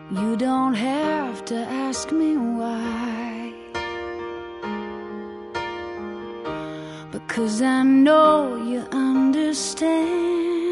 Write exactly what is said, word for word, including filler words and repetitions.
You don't have to ask me why, because I know you understand.